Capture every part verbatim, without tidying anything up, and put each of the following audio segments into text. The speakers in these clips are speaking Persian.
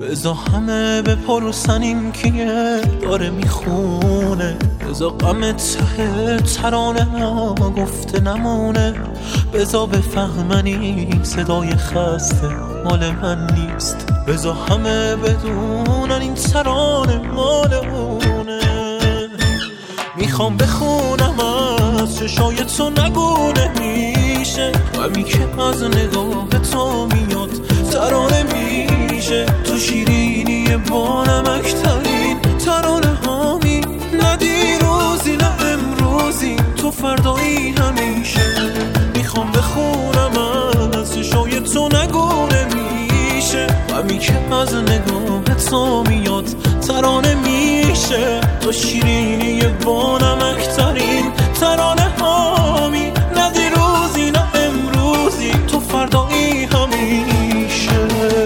بزا همه بپرسن این کیه داره میخونه، بزا غم ته ترانه ما گفته نمونه، بزا بفهمن این صدای خسته مال من نیست، بزا همه بدونن این ترانه مال اونه. میخوام بخونم از چشای تو نگونه میشه، غمی که از نگاه تو میاد ترانه میشه، تو شیرینی با نمکترین ترانه هامی، نه دیروزی نه امروزی تو فردایی همیشه. میخوام بخونم از چشای تو نگونه میشه، غمی که از نگاه تو میاد ترانه میشه، تو شیرینی با نمکترین ترانه هامی، نه دیروزی نه امروزی تو فردایی همیشه.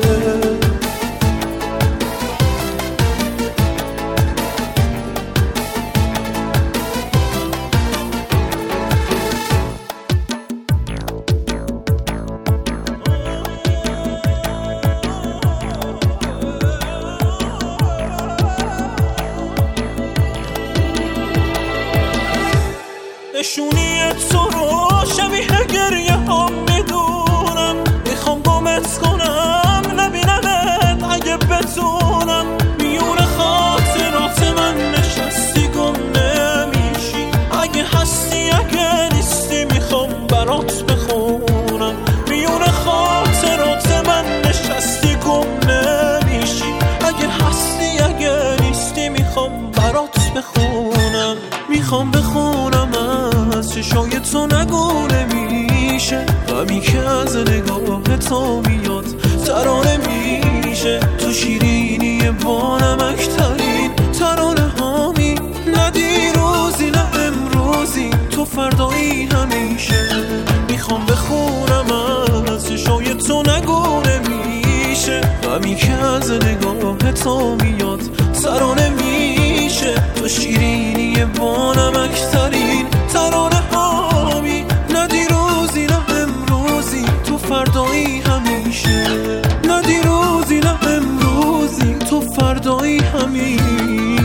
نشونی تو رو شبیه گریه هم میدونم، میخوام گمت کنم نبینمت اگه بتونم، میون خاطرات من نشستی گم نمیشی، اگه هستی اگه نیستی میخوام برات بخونم، میون خاطرات من نشستی گم نمیشی، اگه هستی اگه نیستی میخوام برات بخونم. میخوام بخونم از چشای تو نگونه میشه، غمی که از نگاه تو میاد ترانه میشه، تو شیرینی با نمکترین ترانه هامی، نه دیروزی نه امروزی تو فردایی همیشه. میخوام بخونم از چشای تو نگونه میشه، غمی که از نگاه تو میاد ترانه میشه، تو شیرینی با نمکترین ترانه هامی، نه دیروزی نه امروزی تو فردایی همیشه، نه دیروزی نه امروزی تو فردایی همیشه.